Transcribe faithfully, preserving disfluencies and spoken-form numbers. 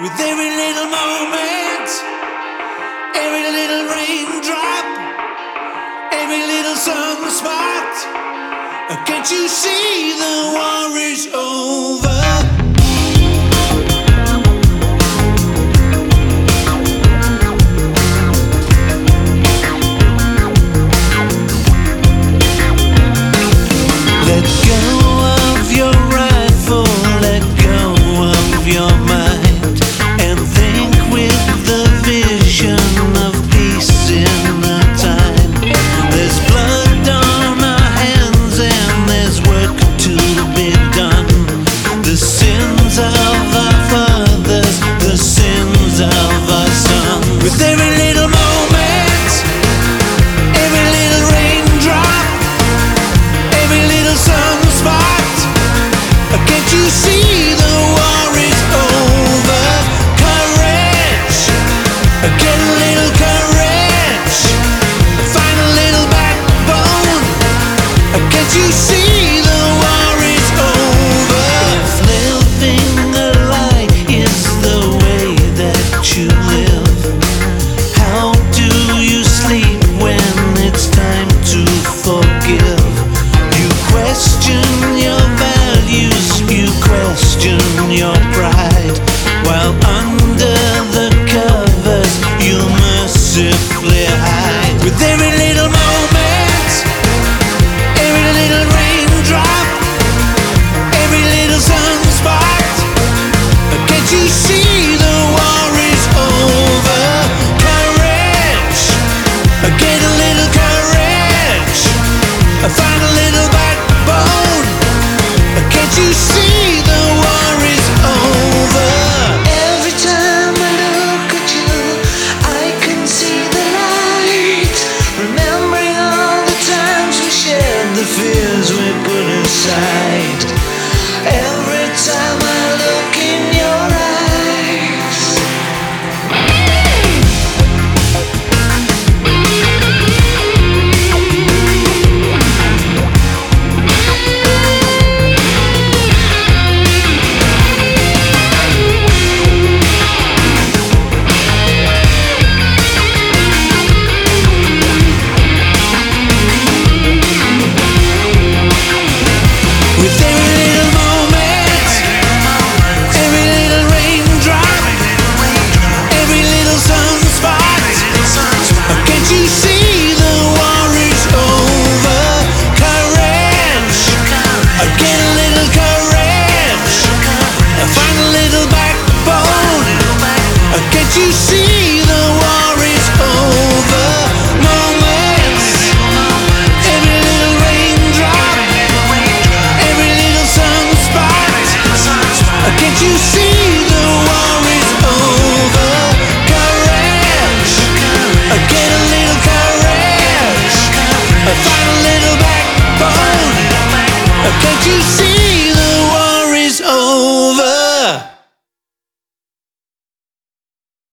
with every little moment, every little raindrop, every little sunspot. Can't you see the war is over? You see the war is over. If living a lie is the way that you live, how do you sleep when it's time to forgive? You question your values, you question your pride, while under the covers you mercifully hide. With every little moment, you see the war is over. Courage, get a little courage, find a little backbone. Can't you see the war is over? Every time I look at you, I can see the light. Remembering all the times we shared, the fears we put aside. Every time I look in your eyes, with every little moment, every little raindrop, every little sunspot. Can't you see the war is over? Courage, get a little courage, find a little backbone. Can't you see the war is over? Moments, every little raindrop, every little sunspot. Can't you see the war is over? Courage, get a little courage, find a little backbone. Can't you see